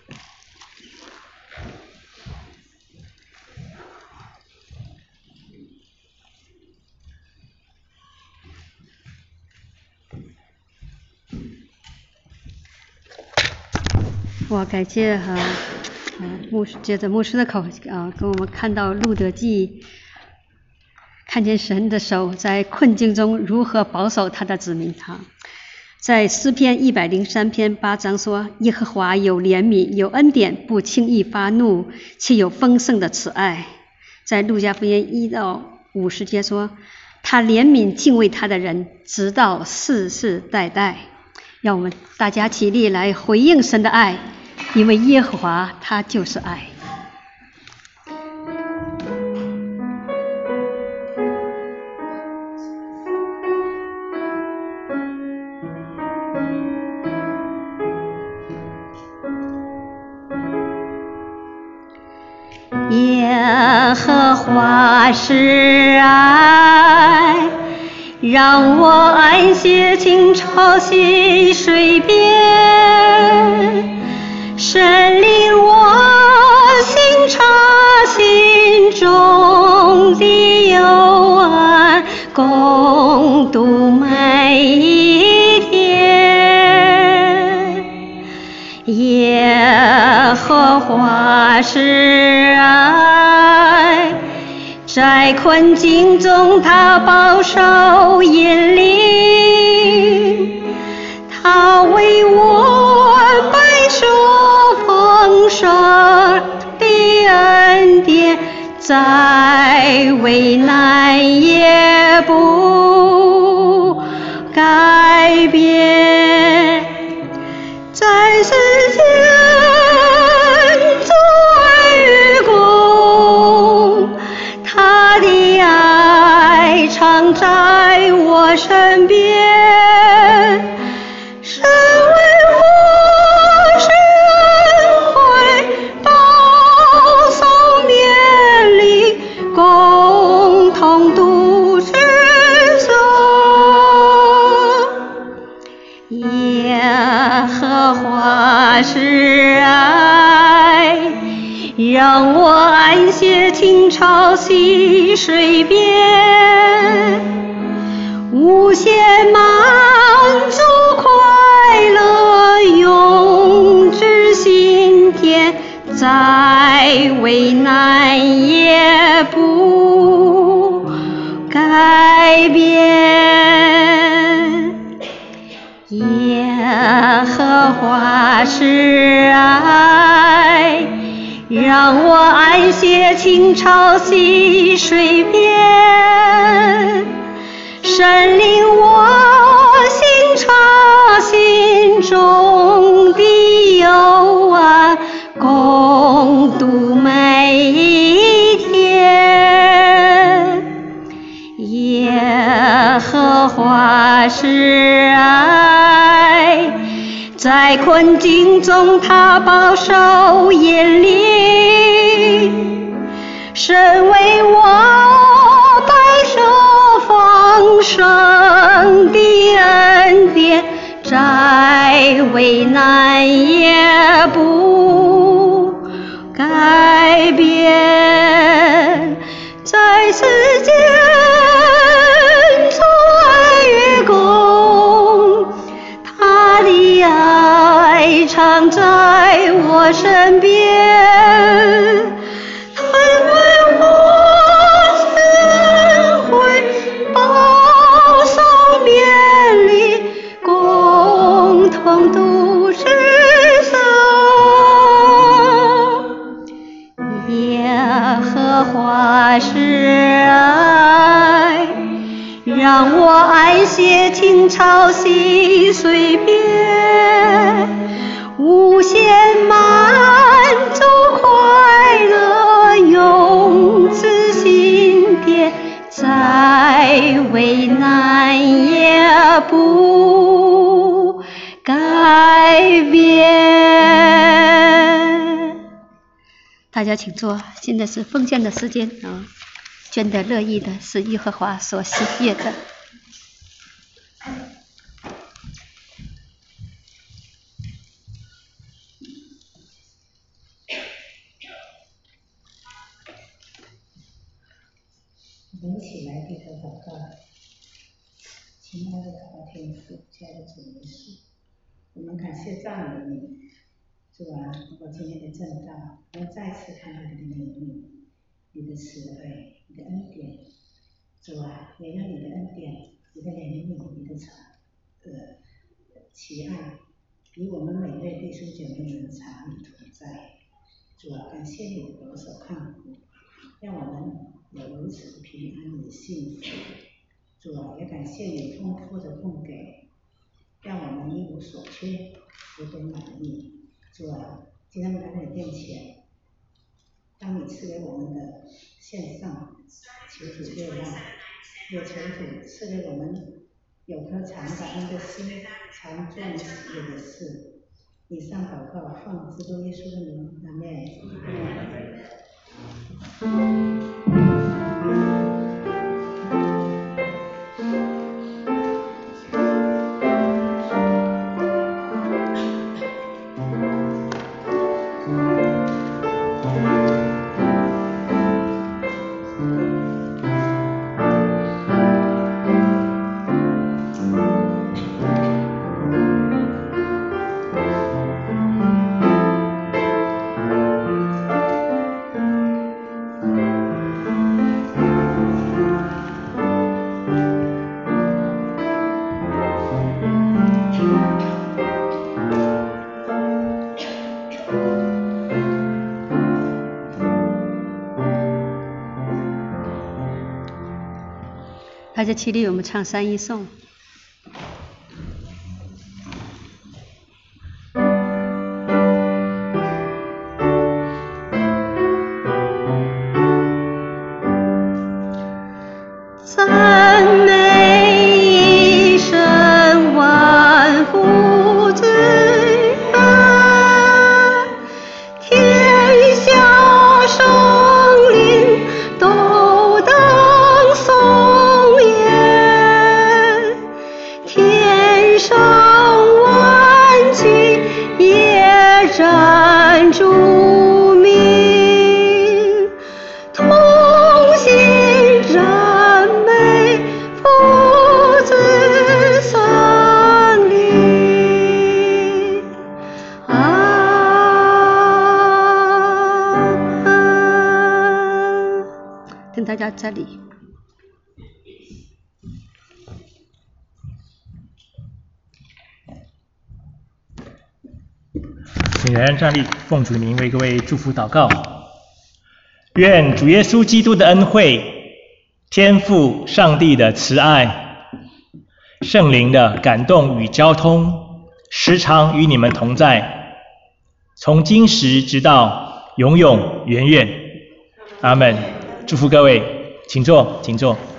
我感谢哈、啊呃、牧师，借着牧师的口啊，跟我们看到路德记，看见神的手在困境中如何保守他的子民。哈，在诗篇一百零三篇八章说，耶和华有怜悯，有恩典，不轻易发怒，且有丰盛的慈爱。在路加福音一到五十节说，他怜悯敬畏他的人，直到世世代代。 让我们大家起立来回应神的爱，因为耶和华他就是爱。耶和华是爱，让我安歇青草溪水边，神领我心察心中的幽暗，共度每一天。耶和华是爱，在困境中他保守引领，他为我摆出丰盛的恩典，在危难也不改变，在世间做愚公，他的爱常在我身边，神为我是恩惠，保守勉励，共同度世上。耶和华是爱，让我安歇青草溪水边，无限满足快乐永至心田，在危难也不改变。耶和华是爱，让我安歇青草溪水边，神领我心察心中的幽暗，共度每一天。耶和华是爱，在困境中他保守引领，神为我摆设丰盛的恩典，在危难也不改变，在世间做愚公，他的爱常在我身边，他为我是恩惠，保守勉励，共同度世上。耶和华是爱，让我安歇青草溪水边，无限满足快乐永至心田，在危难也不改变。大家请坐，现在是奉献的时间啊，捐得乐意的是耶和华所喜悦的。 我们一起来低头祷告。亲爱的老天父，亲爱的主耶稣，我们感谢赞美你，主啊，通过今天的正道，我们再次看到你的怜悯，你的慈悲，你的恩典。主啊，也让你的恩典、你的怜悯、你的长呃奇爱，与我们每位弟兄姐妹们常与同在。主啊，感谢你的保守看顾，让我们有如此的平安与幸福。主啊，也感谢你丰富的供给，让我们因一无所缺，我都满意。主啊，今天来到你面前，当你赐给我们的献上，求主悦纳，也求主赐给我们有颗常感恩的心，常做你喜悦的事。以上祷告，奉基督耶稣的名，阿们。 大家起立，我们唱三一颂。赞美一生万福之源，天下生灵都当颂言，天上万军也站住名，同心赞美父子三灵。阿门。跟大家这里。 请人站立，奉主的名为各位祝福祷告。愿主耶稣基督的恩惠、天父上帝的慈爱、圣灵的感动与交通，时常与你们同在，从今时直到永永远远。阿们。祝福各位，请坐，请坐。